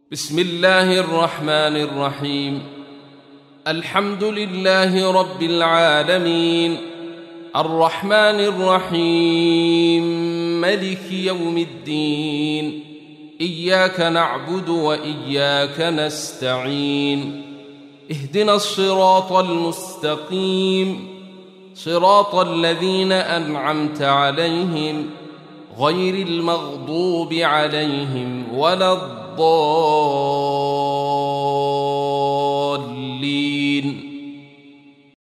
بسم الله الرحمن الرحيم. الحمد لله رب العالمين، الرحمن الرحيم، ملك يوم الدين. إياك نعبد وإياك نستعين. اهدنا الصراط المستقيم، صراط الذين أنعمت عليهم غير المغضوب عليهم ولا الضالين.